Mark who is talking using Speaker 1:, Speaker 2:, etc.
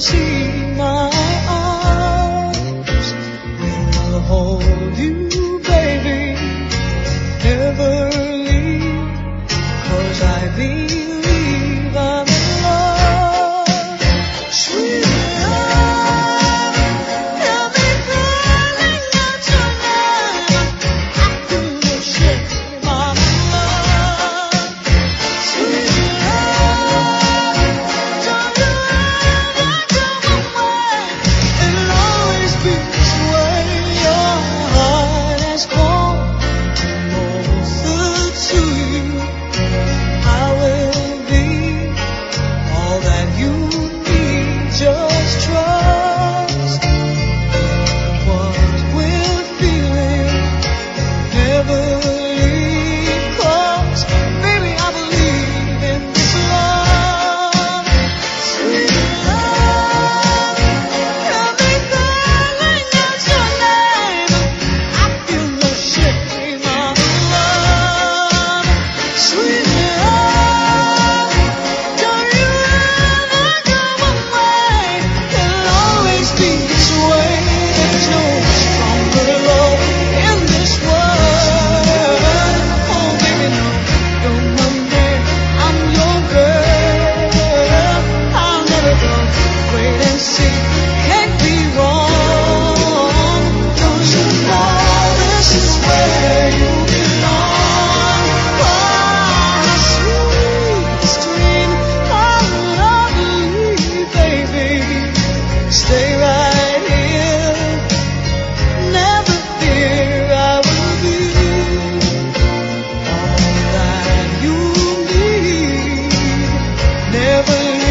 Speaker 1: see my arms will hold you, baby, never leave, 'cause I believe I'm in love. Sweet love, help me calling out your name. I feel no shame, I'm in love. Sweet love, don't you ever go away. It'll always be this way. Your heart has grown closer to you. I will be all that you need. Just trust what we're feeling. Never leave, 'cause baby I believe in this love. Sweet love, help me calling out your name. I feel no shame, I'm in love. Sweet love, don't you ever go away. It'll always be this way. There's no stronger love in this world. Oh baby, no, you're my man, I'm your girl. I'll never go. Wait and see, can't be wrong. Don't you know this is where you belong? Oh, sweetest dream of lovely, baby. Stay right here, never fear, I will be all that you need. Never